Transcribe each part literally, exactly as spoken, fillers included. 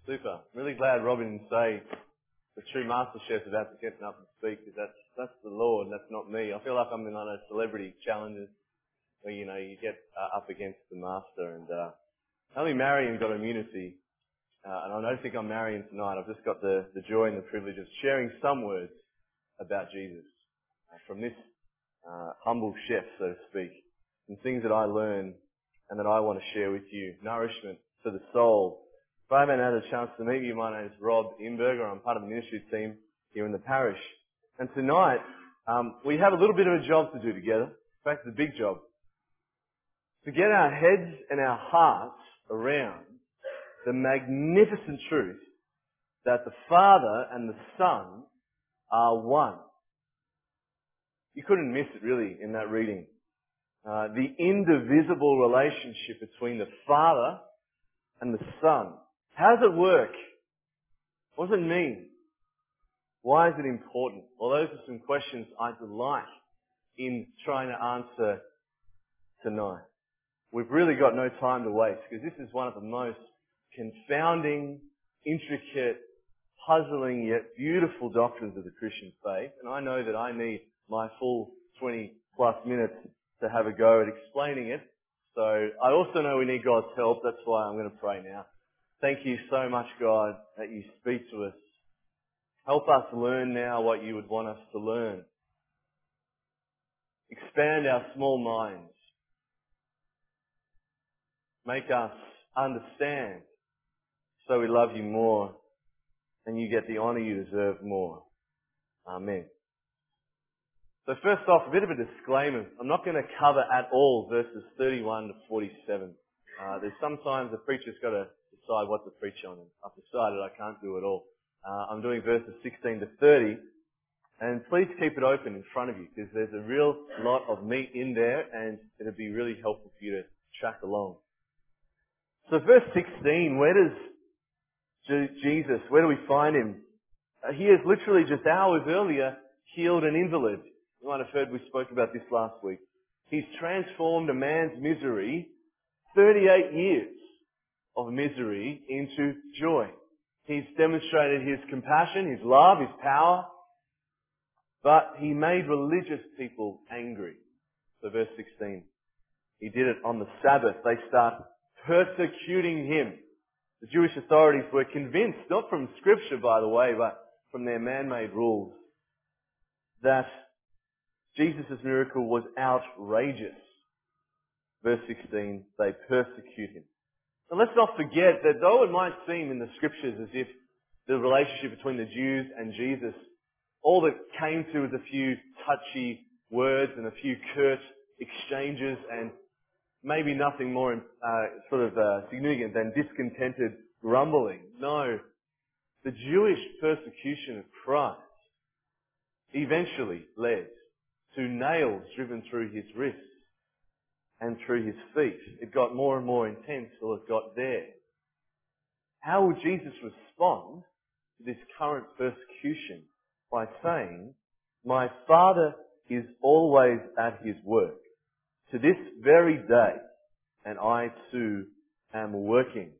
Super. Really glad Robin didn't say the true master chef's about to get up and speak, because that's, that's the Lord, that's not me. I feel like I'm in one of those celebrity challenges where, you know, you get uh, up against the master, and uh, only Marion got immunity, uh, and I don't think I'm Marion tonight. I've just got the, the joy and the privilege of sharing some words about Jesus uh, from this uh, humble chef, so to speak, and things that I learn and that I want to share with you. Nourishment for the soul. If I haven't had a chance to meet you, my name is Rob Imberger. I'm part of the ministry team here in the parish. And tonight, um, we have a little bit of a job to do together. In fact, it's a big job. To get our heads and our hearts around the magnificent truth that the Father and the Son are one. You couldn't miss it really in that reading. Uh, the indivisible relationship between the Father and the Son. How does it work? What does it mean? Why is it important? Well, those are some questions I delight in trying to answer tonight. We've really got no time to waste, because this is one of the most confounding, intricate, puzzling yet beautiful doctrines of the Christian faith. And I know that I need my full twenty plus minutes to have a go at explaining it. So I also know we need God's help. That's why I'm going to pray now. Thank you so much, God, that you speak to us. Help us learn now what you would want us to learn. Expand our small minds. Make us understand so we love you more and you get the honour you deserve more. Amen. So first off, a bit of a disclaimer. I'm not going to cover at all verses thirty-one to forty-seven. Uh, there's sometimes the preacher's got to decide what to preach on. I've decided I can't do it all. Uh, I'm doing verses sixteen to thirty. And please keep it open in front of you, because there's a real lot of meat in there, and it'll be really helpful for you to track along. So verse sixteen, where does Jesus, where do we find him? Uh, he has literally just hours earlier healed an invalid. You might have heard we spoke about this last week. He's transformed a man's misery, thirty-eight years of misery, into joy. He's demonstrated his compassion, his love, his power, but he made religious people angry. So verse sixteen, he did it on the Sabbath. They start persecuting him. The Jewish authorities were convinced, not from Scripture by the way, but from their man-made rules, that Jesus' miracle was outrageous. Verse sixteen, they persecute him. And let's not forget that though it might seem in the Scriptures as if the relationship between the Jews and Jesus, all that came to was a few touchy words and a few curt exchanges and maybe nothing more uh, sort of uh, significant than discontented grumbling. No, the Jewish persecution of Christ eventually led to nails driven through his wrists and through his feet. It got more and more intense till it got there. How will Jesus respond to this current persecution? By saying, my Father is always at his work to this very day, and I too am working.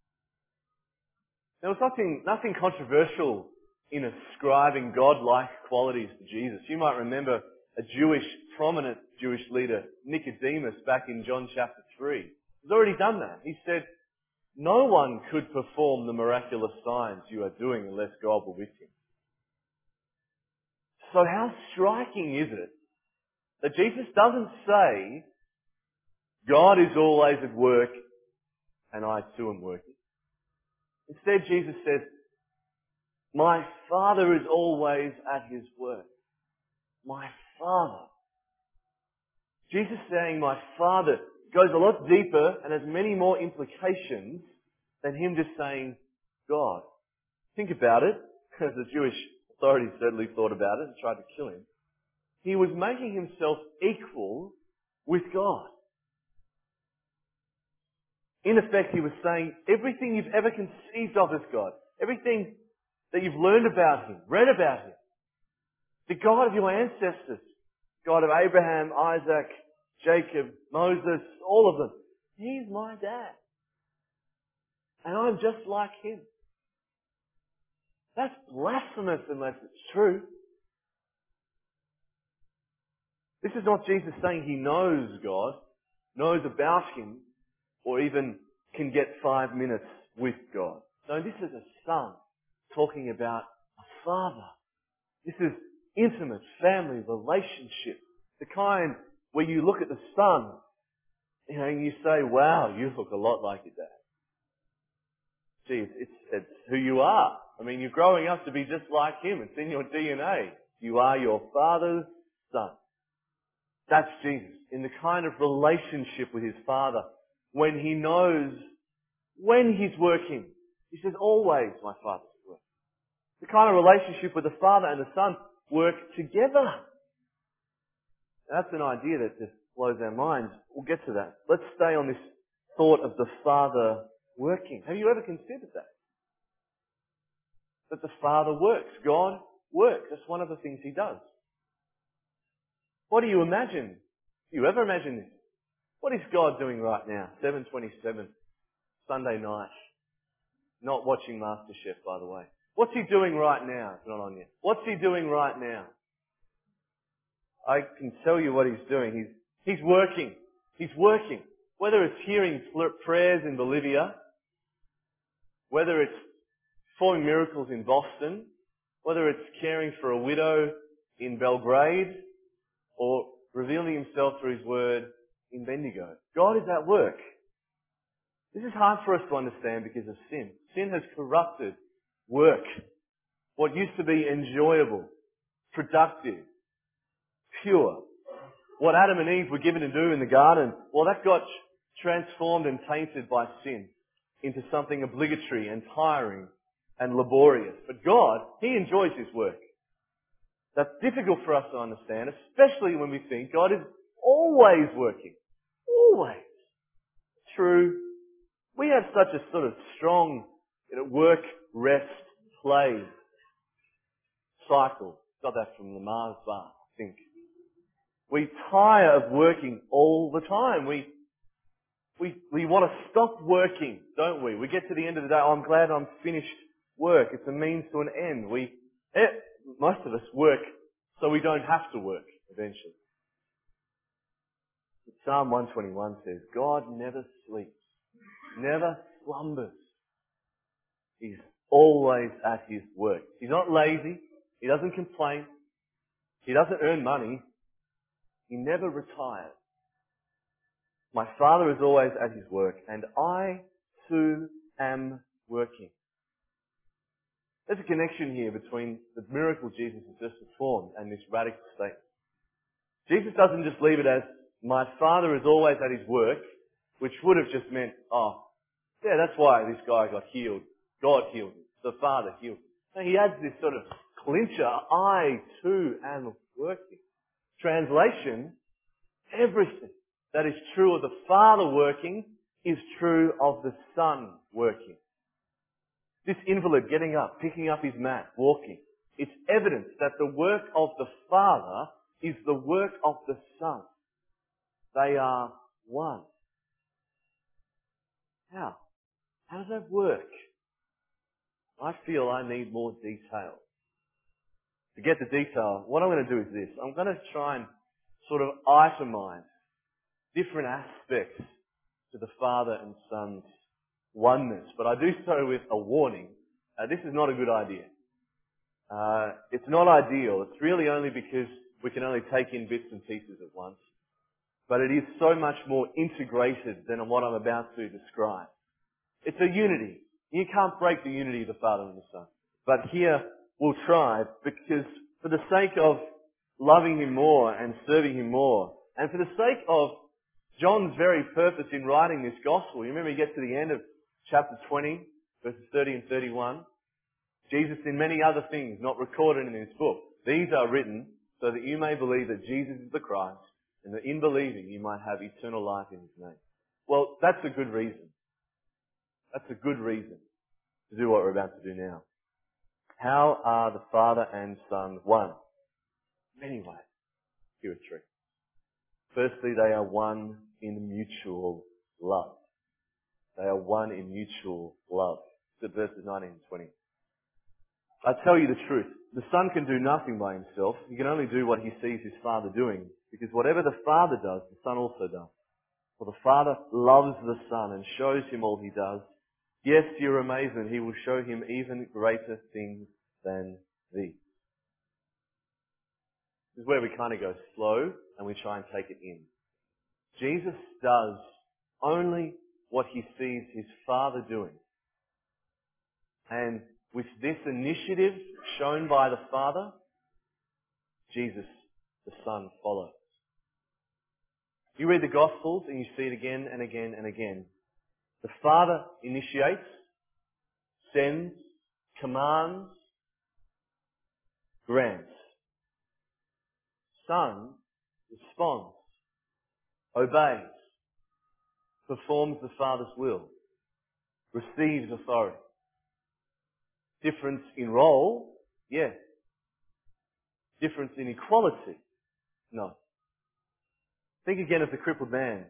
There was nothing, nothing controversial in ascribing God-like qualities to Jesus. You might remember a Jewish, prominent Jewish leader, Nicodemus, back in John chapter three. He's already done that. He said, no one could perform the miraculous signs you are doing unless God were with him. So how striking is it that Jesus doesn't say, God is always at work and I too am working. Instead, Jesus says, my Father is always at his work. My Father. Jesus saying my Father goes a lot deeper and has many more implications than him just saying God. Think about it, as the Jewish authorities certainly thought about it and tried to kill him. He was making himself equal with God. In effect, he was saying everything you've ever conceived of as God, everything that you've learned about him, read about him, the God of your ancestors, God of Abraham, Isaac, Jacob, Moses, all of them, he's my dad. And I'm just like him. That's blasphemous unless it's true. This is not Jesus saying he knows God, knows about him, or even can get five minutes with God. No, this is a son talking about a father. This is intimate family relationship. The kind where you look at the son, you know, and you say, wow, you look a lot like your dad. Gee, it's, it's, it's who you are. I mean, you're growing up to be just like him. It's in your D N A. You are your father's son. That's Jesus, in the kind of relationship with his Father, when he knows when he's working. He says, always my Father's at work. The kind of relationship where the Father and the Son work together. That's an idea that just blows our minds. We'll get to that. Let's stay on this thought of the Father working. Have you ever considered that? That the Father works. God works. That's one of the things he does. What do you imagine? Do you ever imagine this? What is God doing right now? seven twenty-seven, Sunday night. Not watching MasterChef, by the way. What's he doing right now? It's not on yet. What's he doing right now? I can tell you what he's doing. He's, he's working. He's working. Whether it's hearing prayers in Bolivia, whether it's performing miracles in Boston, whether it's caring for a widow in Belgrade, or revealing himself through his word in Bendigo. God is at work. This is hard for us to understand because of sin. Sin has corrupted work. What used to be enjoyable, productive, pure. What Adam and Eve were given to do in the garden, well, that got transformed and tainted by sin into something obligatory and tiring and laborious. But God, he enjoys his work. That's difficult for us to understand, especially when we think God is always working. Always. True. We have such a sort of strong, you know, work, rest, play cycle. Got that from the Mars bar, I think. We tire of working all the time. We, we, we want to stop working, don't we? We get to the end of the day, oh, I'm glad I'm finished work. It's a means to an end. We, eh, most of us work so we don't have to work eventually. Psalm one twenty-one says, God never sleeps, never slumbers. He's always at his work. He's not lazy. He doesn't complain. He doesn't earn money. He never retires. My Father is always at his work, and I too am working. There's a connection here between the miracle Jesus has just performed and this radical statement. Jesus doesn't just leave it as, my Father is always at his work, which would have just meant, oh, yeah, that's why this guy got healed. God healed him. The Father healed him. So he adds this sort of clincher, I too am working. Translation, everything that is true of the Father working is true of the Son working. This invalid getting up, picking up his mat, walking, it's evidence that the work of the Father is the work of the Son. They are one. How? How does that work? I feel I need more detail. To get the detail, what I'm going to do is this. I'm going to try and sort of itemize different aspects to the Father and Son's oneness. But I do so with a warning. Uh, this is not a good idea. Uh, it's not ideal. It's really only because we can only take in bits and pieces at once. But it is so much more integrated than what I'm about to describe. It's a unity. You can't break the unity of the Father and the Son. But here we'll try, because for the sake of loving him more and serving him more, and for the sake of John's very purpose in writing this gospel, you remember you get to the end of chapter twenty, verses thirty and thirty-one. Jesus, in many other things not recorded in this book, these are written so that you may believe that Jesus is the Christ, and that in believing you might have eternal life in his name. Well, that's a good reason. That's a good reason to do what we're about to do now. How are the Father and Son one? Many ways. Here are three. Firstly, they are one in mutual love. They are one in mutual love. Look at verses nineteen and twenty. I tell you the truth. The Son can do nothing by himself. He can only do what he sees his Father doing. Because whatever the Father does, the Son also does. For the Father loves the Son and shows him all he does. Yes, to your amazement, he will show him even greater things than these. This is where we kind of go slow and we try and take it in. Jesus does only what he sees his Father doing. And with this initiative shown by the Father, Jesus, the Son, follows. You read the Gospels and you see it again and again and again. The Father initiates, sends, commands, grants. Son responds, obeys, performs the Father's will, receives authority. Difference in role? Yes. Difference in equality? No. Think again of the crippled man.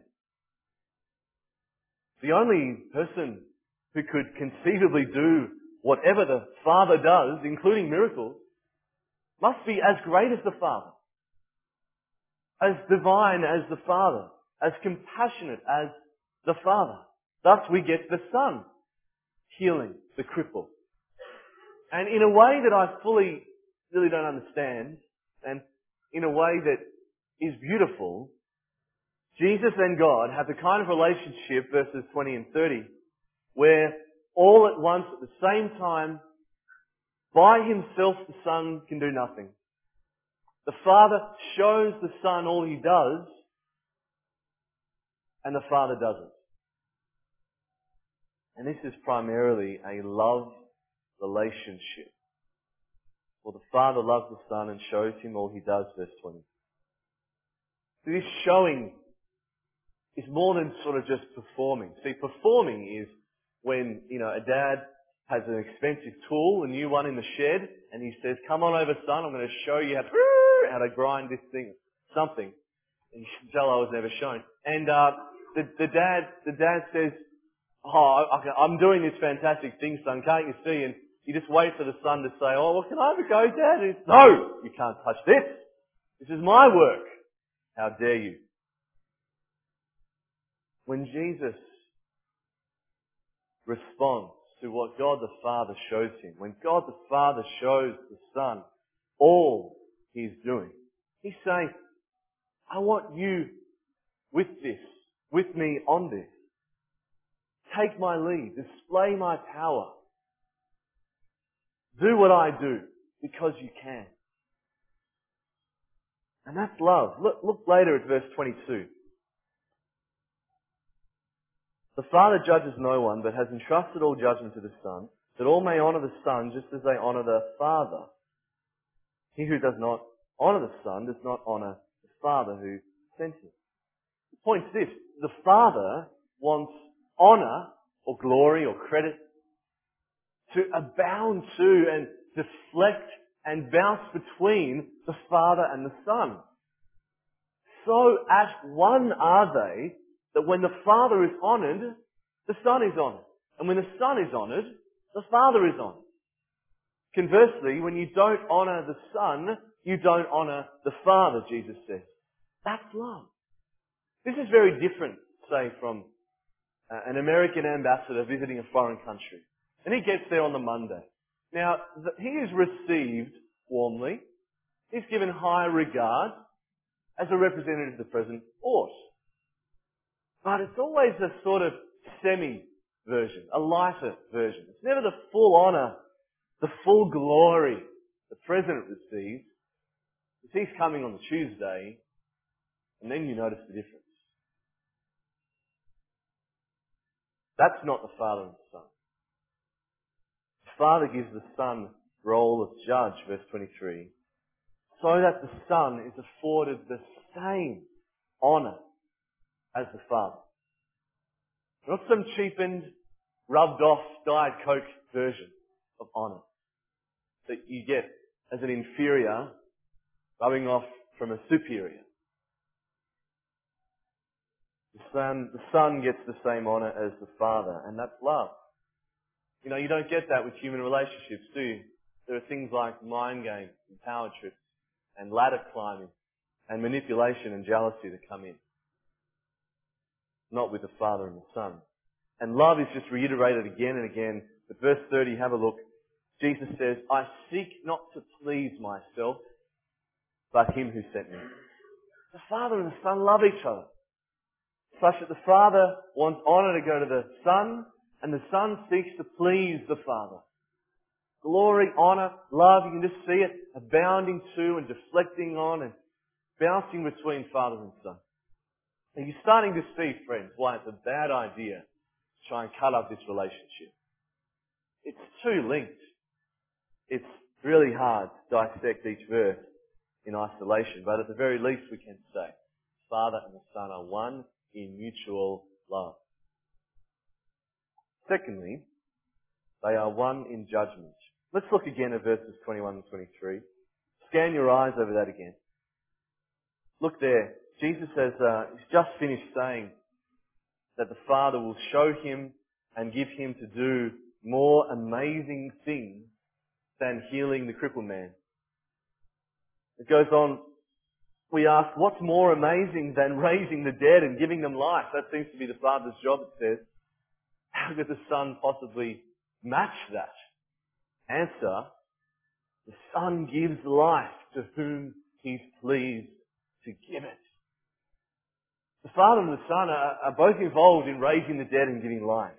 The only person who could conceivably do whatever the Father does, including miracles, must be as great as the Father, as divine as the Father, as compassionate as the Father. Thus we get the Son healing the cripple. And in a way that I fully, really don't understand, and in a way that is beautiful, Jesus and God have the kind of relationship, verses twenty and thirty, where all at once, at the same time, by himself the Son can do nothing. The Father shows the Son all he does, and the Father doesn't. And this is primarily a love relationship. For the Father loves the Son and shows him all he does, verse twenty. So this showing is more than sort of just performing. See, performing is when, you know, a dad has an expensive tool, a new one in the shed, and he says, come on over, son, I'm going to show you how to, how to grind this thing, something. And you can tell I was never shown. And uh, the, the dad the dad says, oh, I, I'm doing this fantastic thing, son, can't you see? And you just wait for the son to say, oh, well, can I have a go, Dad? And it's, no, you can't touch this. This is my work. How dare you? When Jesus responds to what God the Father shows him, when God the Father shows the Son all he's doing, he's saying, I want you with this, with me on this. Take my lead, display my power. Do what I do because you can. And that's love. Look, look later at verse twenty-two. The Father judges no one, but has entrusted all judgment to the Son, that all may honour the Son just as they honour the Father. He who does not honour the Son does not honour the Father who sent him. The point is this: the Father wants honour or glory or credit to abound to and deflect and bounce between the Father and the Son. So at one are they, that when the Father is honoured, the Son is honoured. And when the Son is honoured, the Father is honoured. Conversely, when you don't honour the Son, you don't honour the Father, Jesus says. That's love. This is very different, say, from uh, an American ambassador visiting a foreign country. And he gets there on the Monday. Now, the, he is received warmly. He's given high regard as a representative of the President ought. But it's always a sort of semi-version, a lighter version. It's never the full honour, the full glory the President receives. Because he's coming on the Tuesday, and then you notice the difference. That's not the Father and the Son. The Father gives the Son role of judge, verse twenty-three, so that the Son is afforded the same honour as the Father. Not some cheapened, rubbed off, Diet Coke version of honour that you get as an inferior rubbing off from a superior. The Son, the Son gets the same honour as the Father, and that's love. You know, you don't get that with human relationships, do you? there are things like mind games and power trips and ladder climbing and manipulation and jealousy that come in. Not with the Father and the Son. And love is just reiterated again and again. But verse thirty, have a look. Jesus says, I seek not to please myself, but Him who sent me. The Father and the Son love each other, such that the Father wants honour to go to the Son, and the Son seeks to please the Father. Glory, honour, love, you can just see it abounding to and deflecting on and bouncing between Father and Son. And you're starting to see, friends, why it's a bad idea to try and cut up this relationship. It's too linked. It's really hard to dissect each verse in isolation, but at the very least we can say, Father and the Son are one in mutual love. Secondly, they are one in judgment. Let's look again at verses twenty-one and twenty-three. Scan your eyes over that again. Look there. Jesus has uh, he's just finished saying that the Father will show him and give him to do more amazing things than healing the crippled man. It goes on, we ask, what's more amazing than raising the dead and giving them life? That seems to be the Father's job, it says. How could the Son possibly match that? Answer, the Son gives life to whom He's pleased to give it. The Father and the Son are, are both involved in raising the dead and giving life.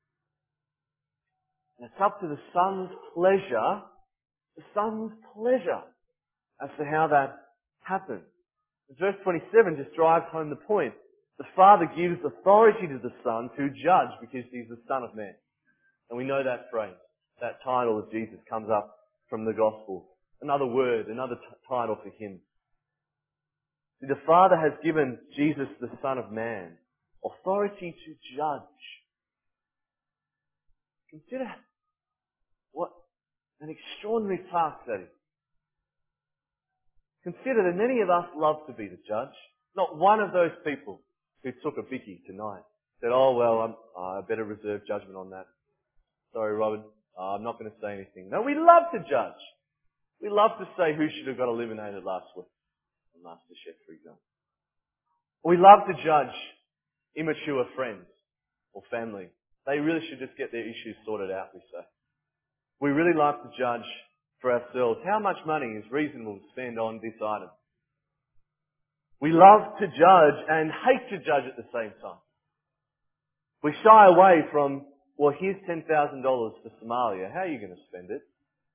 And it's up to the Son's pleasure, the Son's pleasure, as to how that happens. Verse twenty-seven just drives home the point. The Father gives authority to the Son to judge because He's the Son of Man. And we know that phrase, that title of Jesus comes up from the Gospel. Another word, another t- title for Him. See, the Father has given Jesus, the Son of Man, authority to judge. Consider what an extraordinary task that is. Consider that many of us love to be the judge. Not one of those people who took a bicky tonight said, oh, well, I'm, I better reserve judgment on that. Sorry, Robin, uh, I'm not going to say anything. No, we love to judge. We love to say who should have got eliminated last week on MasterChef, for example. We love to judge immature friends or family. They really should just get their issues sorted out, we say. We really like to judge for ourselves how much money is reasonable to spend on this item. We love to judge and hate to judge at the same time. We shy away from, well, here's ten thousand dollars for Somalia. How are you going to spend it?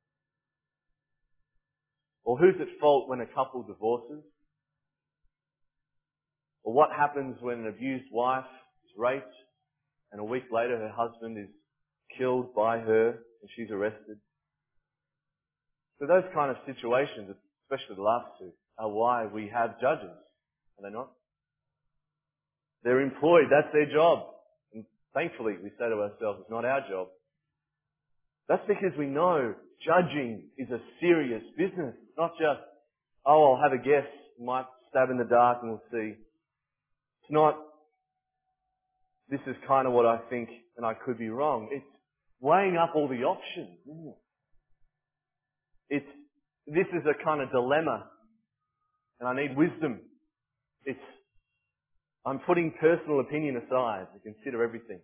Or who's at fault when a couple divorces? Or what happens when an abused wife is raped and a week later her husband is killed by her and she's arrested? So those kind of situations, especially the last two, are why we have judges. Are they not? They're employed. That's their job. And thankfully, we say to ourselves, it's not our job. That's because we know judging is a serious business. It's not just, oh, I'll have a guess, might stab in the dark and we'll see. It's not, this is kind of what I think and I could be wrong. It's weighing up all the options, isn't it? It's, this is a kind of dilemma and I need wisdom. It's, I'm putting personal opinion aside to consider everything.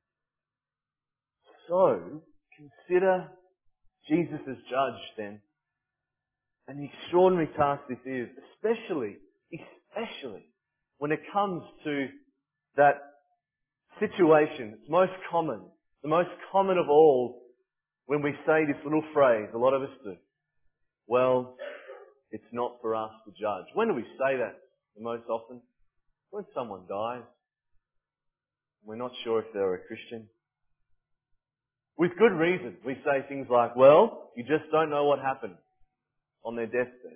So, consider Jesus as judge then. And the extraordinary task this is, especially, especially when it comes to that situation, it's most common, the most common of all, when we say this little phrase, a lot of us do. Well, it's not for us to judge. When do we say that the most often? When someone dies. We're not sure if they're a Christian. With good reason. We say things like, well, you just don't know what happened on their deathbed.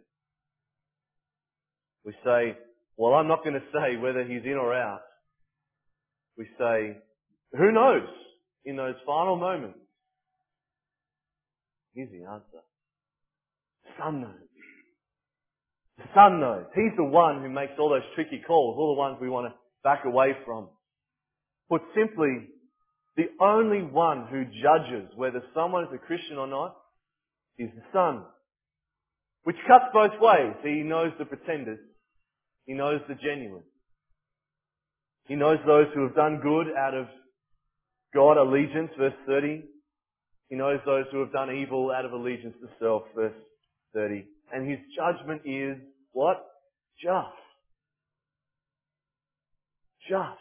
We say, well, I'm not going to say whether he's in or out. We say, who knows in those final moments? Here's the answer. The Son knows. The Son knows. He's the one who makes all those tricky calls, all the ones we want to back away from. Put simply, the only one who judges whether someone is a Christian or not is the Son. Which cuts both ways. He knows the pretenders. He knows the genuine. He knows those who have done good out of God allegiance, verse thirty. He knows those who have done evil out of allegiance to self, verse thirty. And His judgment is what? Just. Just.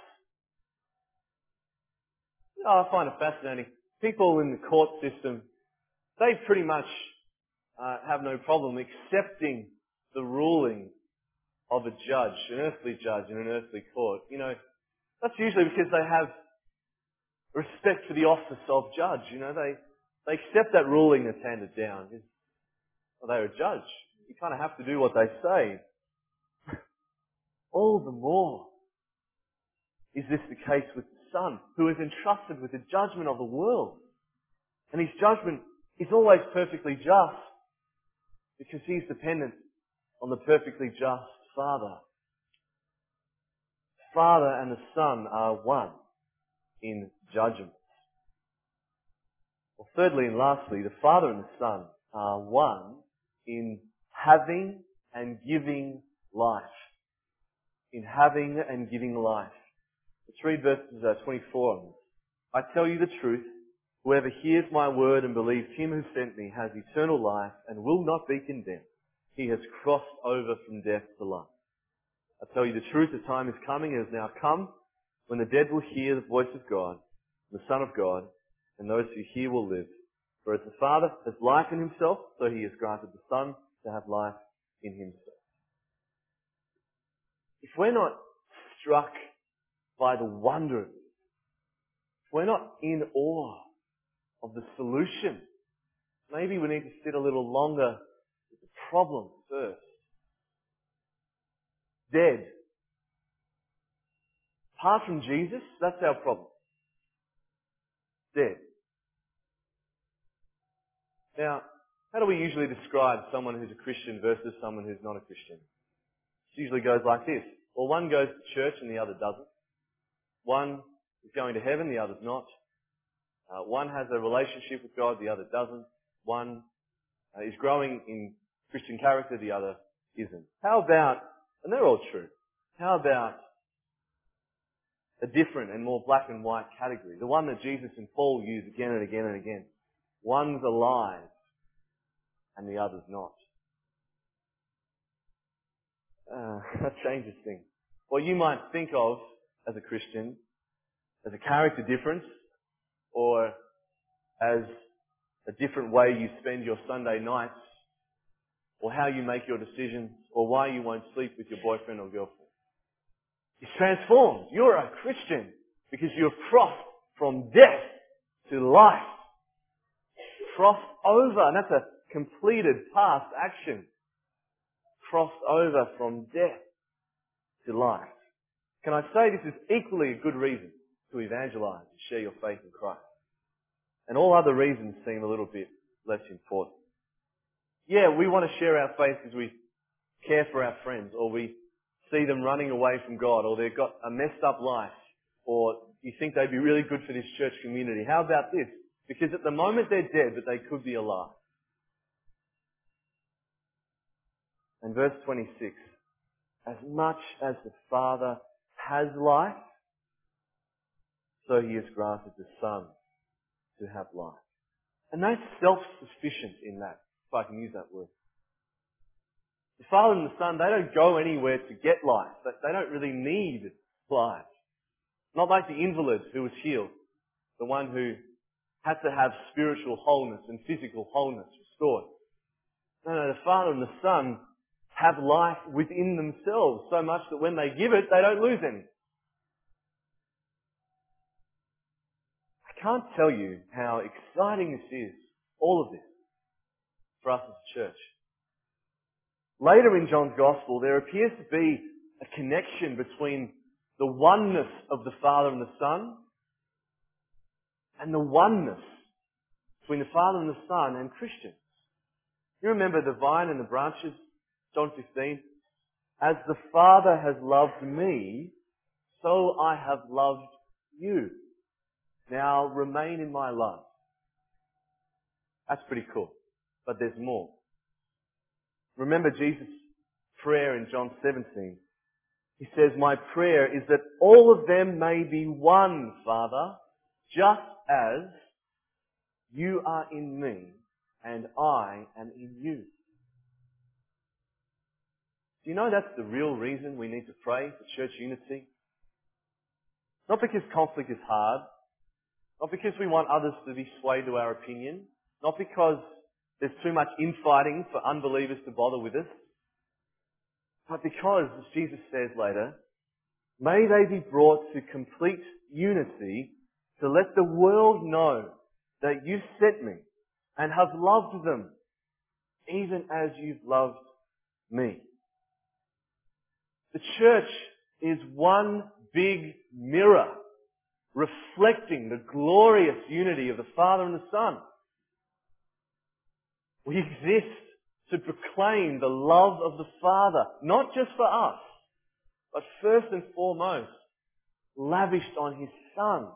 Oh, I find it fascinating. People in the court system, they pretty much uh, have no problem accepting the ruling of a judge, an earthly judge in an earthly court. You know, that's usually because they have respect for the office of judge. You know, they, they accept that ruling that's handed down. Well, they're a judge. You kind of have to do what they say. All the more is this the case with the Son, who is entrusted with the judgment of the world. And His judgment is always perfectly just because He's dependent on the perfectly just Father. The Father and the Son are one in judgment. Well, thirdly and lastly, the Father and the Son are one in having and giving life. In having and giving life. Let's read verses uh, twenty-four. I tell you the truth, whoever hears my word and believes Him who sent me has eternal life and will not be condemned. He has crossed over from death to life. I tell you the truth, the time is coming and has now come when the dead will hear the voice of God, the Son of God, and those who hear will live. For as the Father has life in Himself, so He has granted the Son to have life in Himself. If we're not struck by the wonder of this, if we're not in awe of the solution, maybe we need to sit a little longer with the problem first. Dead. Apart from Jesus, that's our problem. Dead. Now, how do we usually describe someone who's a Christian versus someone who's not a Christian? It usually goes like this. Well, one goes to church and the other doesn't. One is going to heaven, the other's not. Uh, one has a relationship with God, the other doesn't. One uh, is growing in Christian character, the other isn't. How about, and they're all true, how about a different and more black and white category? The one that Jesus and Paul use again and again and again. One's alive and the other's not. Uh, that changes things. What you might think of as a Christian as a character difference or as a different way you spend your Sunday nights or how you make your decisions or why you won't sleep with your boyfriend or girlfriend. It's transformed. You're a Christian because you've crossed from death to life. Crossed over, and that's a completed past action. Crossed over from death to life. Can I say this is equally a good reason to evangelize and share your faith in Christ? And all other reasons seem a little bit less important. Yeah, we want to share our faith because we care for our friends, or we see them running away from God, or they've got a messed up life, or you think they'd be really good for this church community. How about this? Because at the moment they're dead, but they could be alive. And verse twenty-six, as much as the Father has life, so He has granted the Son to have life. And that's self-sufficient in that, if I can use that word. The Father and the Son, they don't go anywhere to get life. They don't really need life. Not like the invalid who was healed, the one who had to have spiritual wholeness and physical wholeness restored. No, no, the Father and the Son have life within themselves so much that when they give it, they don't lose any. I can't tell you how exciting this is, all of this, for us as a church. Later in John's Gospel, there appears to be a connection between the oneness of the Father and the Son and the oneness between the Father and the Son and Christians. You remember the vine and the branches, John fifteen? As the Father has loved me, so I have loved you. Now remain in my love. That's pretty cool. but there's more. Remember Jesus' prayer in John seventeen. He says, my prayer is that all of them may be one, Father, just as you are in me and I am in you. Do you know that's the real reason we need to pray for church unity? Not because conflict is hard, not because we want others to be swayed to our opinion, not because there's too much infighting for unbelievers to bother with us, but because, as Jesus says later, may they be brought to complete unity to let the world know that you sent me and have loved them even as you've loved me. The church is one big mirror reflecting the glorious unity of the Father and the Son. We exist to proclaim the love of the Father, not just for us, but first and foremost, lavished on His Son.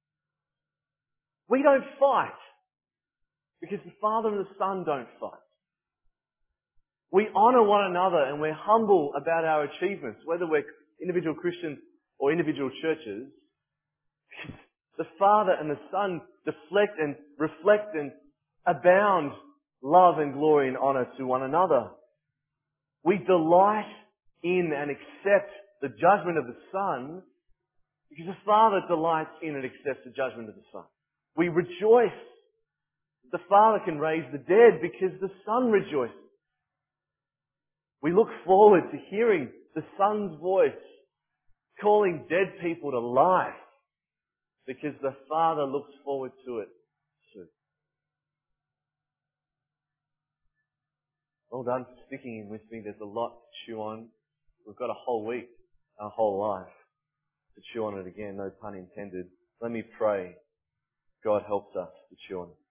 We don't fight because the Father and the Son don't fight. We honour one another and we're humble about our achievements, whether we're individual Christians or individual churches. The Father and the Son deflect and reflect and abound love and glory and honour to one another. We delight in and accept the judgment of the Son because the Father delights in and accepts the judgment of the Son. We rejoice the Father can raise the dead because the Son rejoices. We look forward to hearing the Son's voice calling dead people to life because the Father looks forward to it too. Well done for sticking in with me. There's a lot to chew on. We've got a whole week, our whole life, to chew on it again, no pun intended. Let me pray. God helps us to chew on it.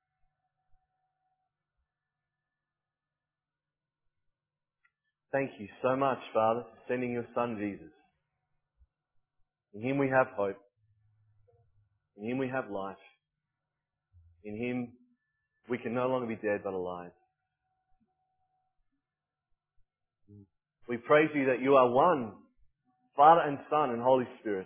Thank you so much, Father, for sending your Son, Jesus. In Him we have hope. In Him we have life. In Him we can no longer be dead but alive. We praise you that you are one, Father and Son and Holy Spirit.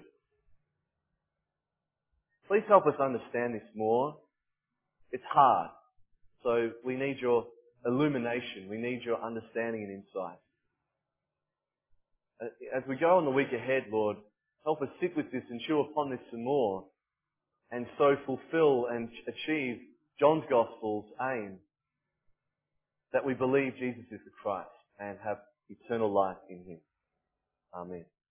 Please help us understand this more. It's hard, so we need your illumination. We need your understanding and insight. As we go on the week ahead, Lord, help us sit with this and chew upon this some more, and so fulfill and achieve John's Gospel's aim, that we believe Jesus is the Christ and have eternal life in Him. Amen.